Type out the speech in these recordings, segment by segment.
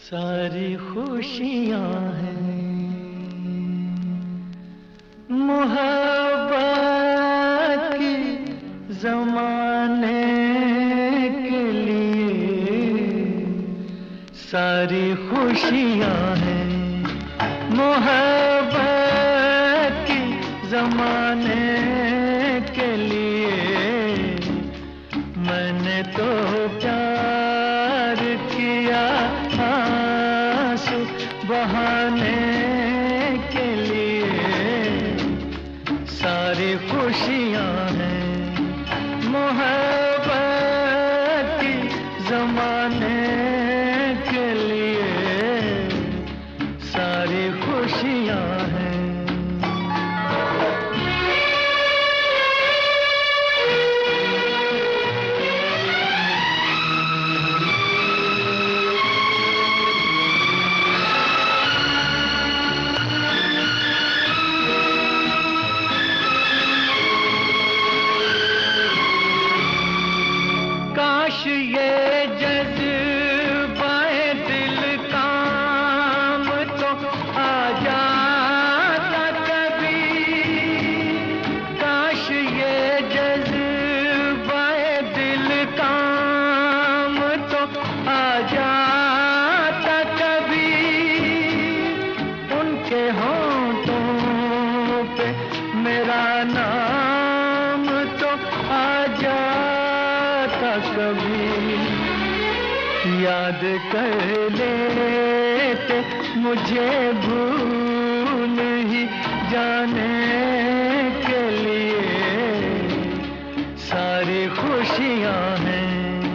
सारी खुशियां हैं मोहब्बत की ज़माने के लिए। सारी खुशियां हैं मोहब्बत की ज़माने के लिए। मैंने तो प्यार किया आंसू बहाने के लिए। सारी खुशियां हैं मोहब्बत की ज़माने के लिए। सारी खुशियां हैं। काश ये जज्बाए दिल काम तो आ जाता कभी। काश ये जज्बाए दिल काम तो आ जाता कभी। उनके होंठों पे मेरा नाम तो आ जाता कभी। याद कर लेते मुझे भूल ही जाने के लिए। सारी खुशियां हैं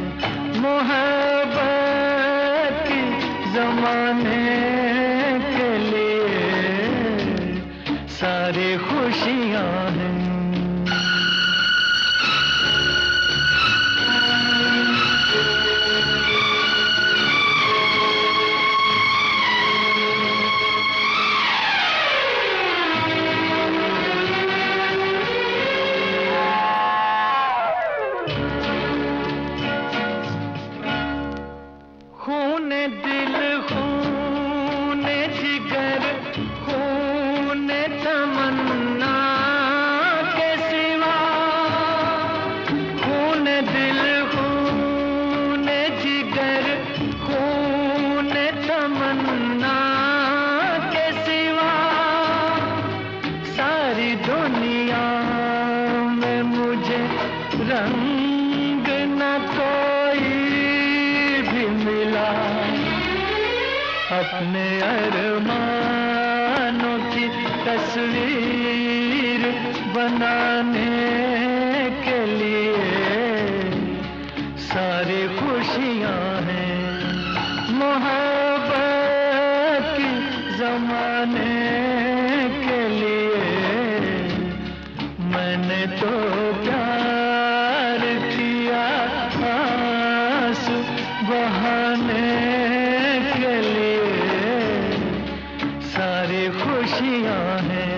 मोहब्बत की ज़माने के लिए। सारी खुशियां हैं। खून दिल खून जिगर खून तमन्ना के सिवा। खून दिल खून जिगर खून तमन्ना के सिवा। सारी दुनिया में मुझे रंग न कोई भी मिला। अपने अरमानों की तस्वीर बनाने के लिए। सारी खुशियां हैं मोहब्बत की ज़माने के लिए। मैंने तो प्यार किया आंसू बहाने के लिए। सारी खुशियां हैं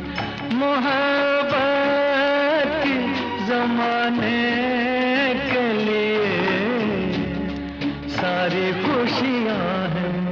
मोहब्बत की ज़माने के लिए। सारी खुशियां हैं।